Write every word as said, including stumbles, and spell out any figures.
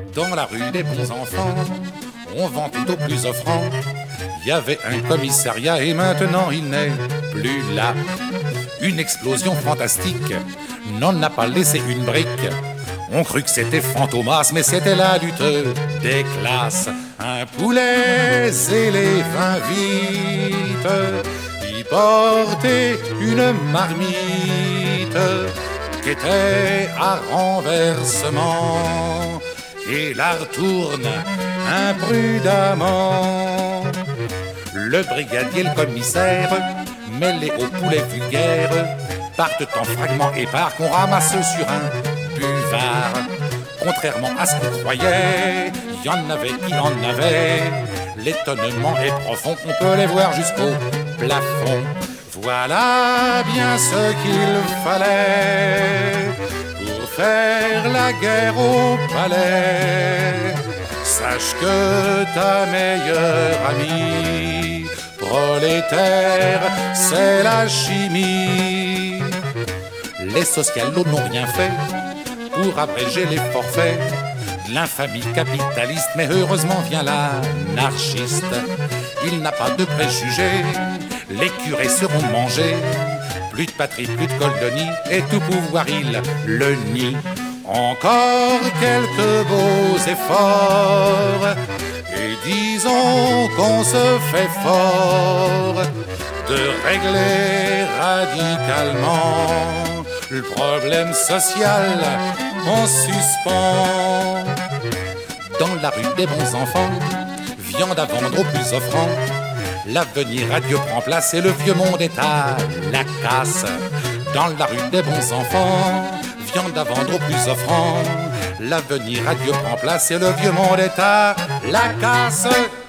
Dans la rue des bons enfants, on vend tout au plus offrant. Il y avait un commissariat et maintenant il n'est plus là. Une explosion fantastique n'en a pas laissé une brique. On crut que c'était Fantomas, mais c'était la lutte des classes. Un poulet et les vingt vite, y portait une marmite qui était à renversement et la retourne imprudemment. Le brigadier, le commissaire, mêlés au poulet vulgaire, partent en fragments épars qu'on ramasse sur un buvard. Contrairement à ce qu'on croyait, il y en avait qui en avait. L'étonnement est profond, on peut les voir jusqu'au plafond. Voilà bien ce qu'il fallait pour faire la guerre au palais. Sache que ta meilleure amie prolétaire, c'est la chimie. Les socialos n'ont rien fait pour abréger les forfaits de l'infamie capitaliste, mais heureusement vient l'anarchiste. Il n'a pas de préjugés, les curés seront mangés. Plus de patrie, plus de coldonie, et tout pouvoir il le nie. Encore quelques beaux efforts, et disons qu'on se fait fort de régler radicalement le problème social en suspens. Dans la rue des bons enfants, viande à vendre au plus offrant. L'avenir radieux prend place et le vieux monde est à la casse. Dans la rue des bons enfants, viande à vendre au plus offrant. L'avenir radieux prend place et le vieux monde est à la casse.